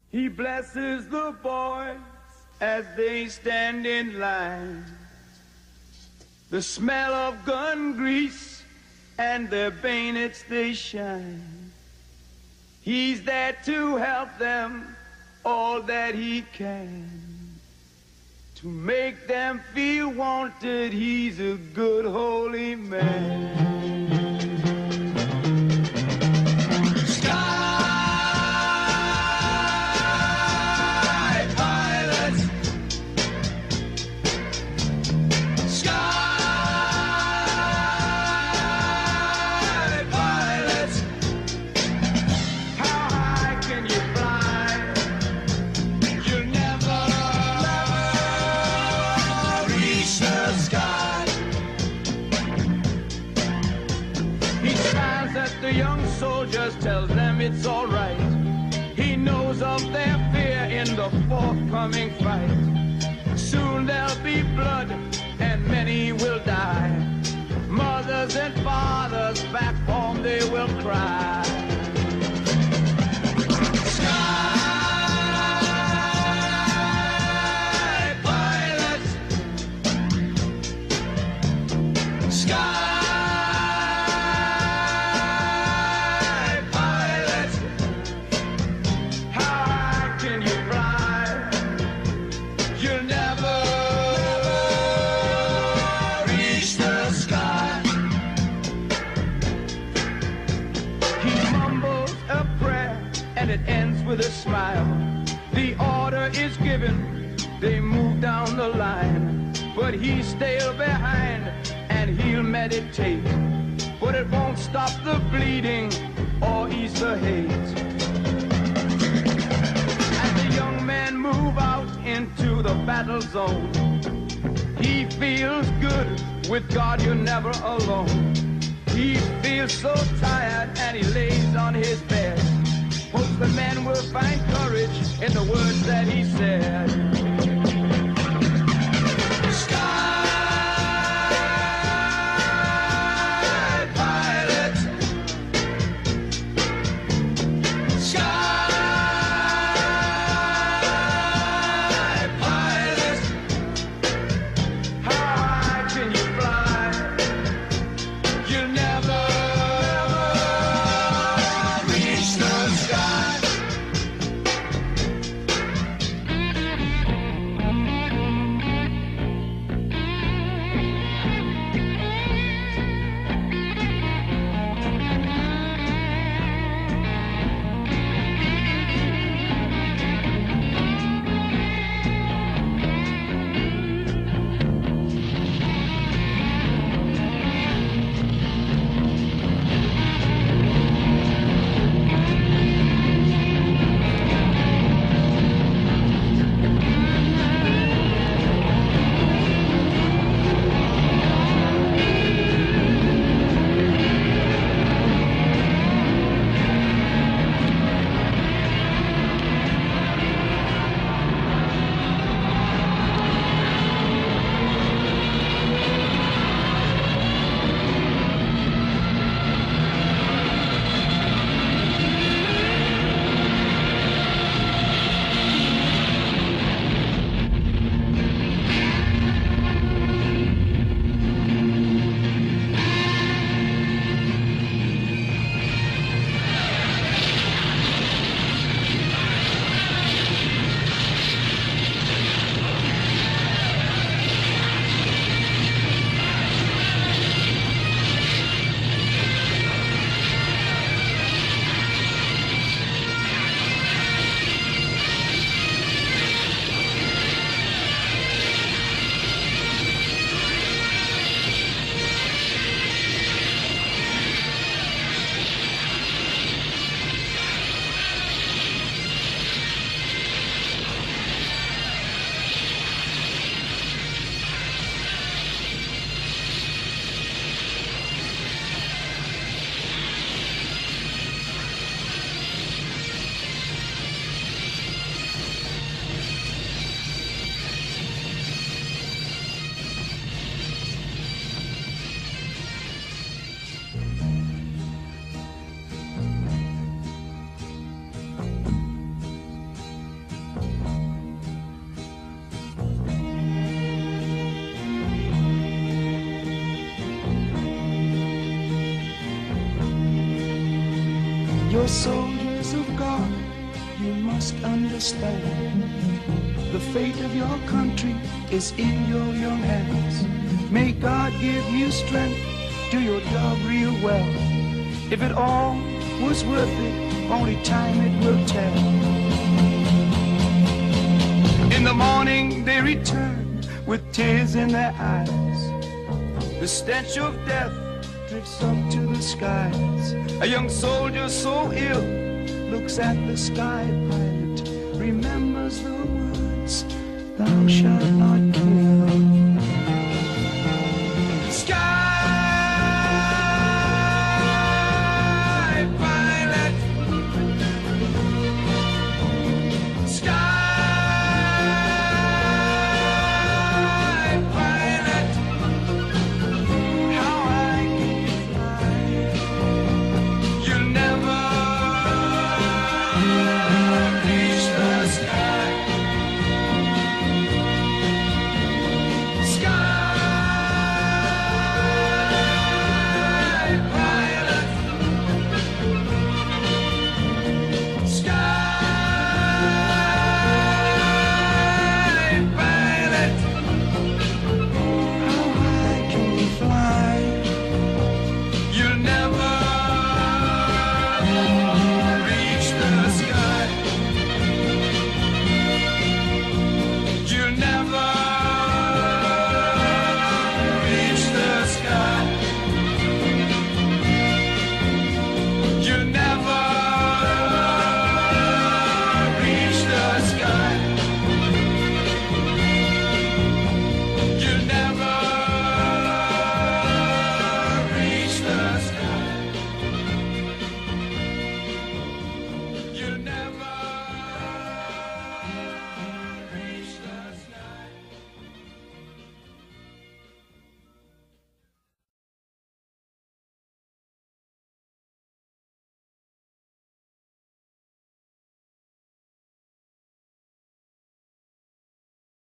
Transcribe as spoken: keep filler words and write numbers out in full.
He blesses the boys as they stand in line. The smell of gun grease and their bayonets they shine. He's there to help them all that he can. To make them feel wanted, he's a good holy man. Just tells them it's all right. He knows of their fear in the forthcoming fight. Soon there'll be blood and many will die. Mothers and fathers back home they will cry. Sky pilots, sky. It ends with a smile. The order is given, they move down the line. But he's still behind and he'll meditate. But it won't stop the bleeding or ease the hate. As the young men move out into the battle zone, he feels good, with God you're never alone. He feels so tired and he lays on his bed. Hopes the men will find courage in the words that he said. Sky pilots, sky pilots, how high can you fly? You'll never, never reach the sky. soldiers of God, you must understand. The fate of your country is in your young hands. May God give you strength, do your job real well. If it all was worth it, only time it will tell. In the morning they return with tears in their eyes. The stench of death drifts up to the skies. A young soldier so ill looks at the sky pilot, remembers the words, thou shalt not kill.